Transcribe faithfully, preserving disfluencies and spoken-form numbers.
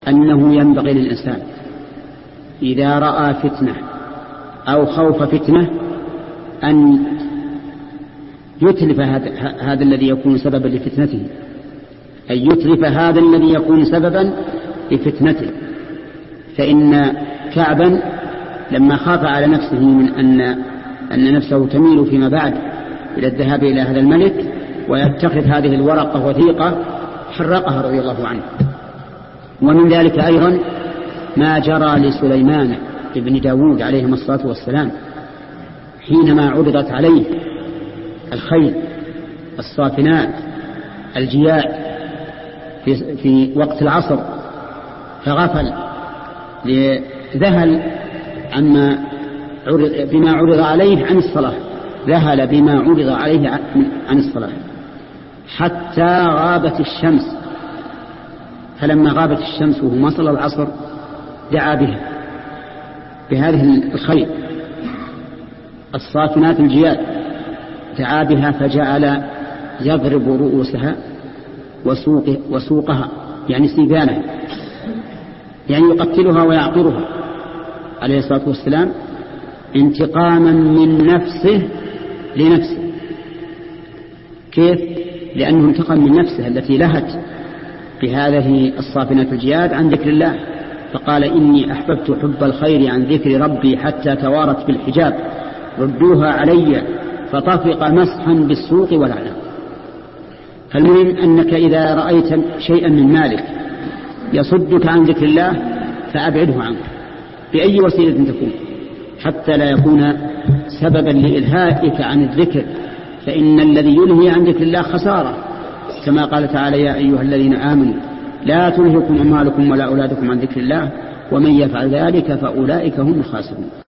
أنه ينبغي للإنسان إذا رأى فتنة أو خوف فتنة أن يتلف هذا الذي يكون سببا لفتنته، أن يتلف هذا الذي يكون سببا لفتنته. فإن كعبا لما خاف على نفسه من أن أن نفسه تميل فيما بعد إلى الذهاب إلى هذا الملك ويتخذ هذه الورقة وثيقة حرقها رضي الله عنه. ومن ذلك أيضا ما جرى لسليمان ابن داود عليهم الصلاة والسلام حينما عرضت عليه الخيل الصافنات الجياد في, في وقت العصر فغفل ذهل عما عرض بما عرض عليه عن الصلاة، ذهل بما عرض عليه عن الصلاة حتى غابت الشمس. فلما غابت الشمس وهو ما صلى العصر دعا بها بهذه الخيل الصافنات الجياد، دعا بها فجعل يضرب رؤوسها وسوق وسوقها يعني سيقانها، يعني يقتلها ويعقرها عليه الصلاة والسلام انتقاما من نفسه لنفسه. كيف؟ لأنه انتقم من نفسه التي لهت بهذه الصافنات الجياد عن ذكر الله، فقال إني أحببت حب الخير عن ذكر ربي حتى توارت بالحجاب ردوها علي فطفق مسحا بالسوق والأعناق. فالمهم أنك إذا رأيت شيئا من مالك يصدك عن ذكر الله فأبعده عنك بأي وسيلة تكون حتى لا يكون سببا لإلهائك عن الذكر، فإن الذي يلهي عن ذكر الله خسارة، كما قال تعالى يا أيها الذين آمنوا لا تلهكم أموالكم ولا أولادكم عن ذكر الله ومن يفعل ذلك فأولئك هم الخاسرون.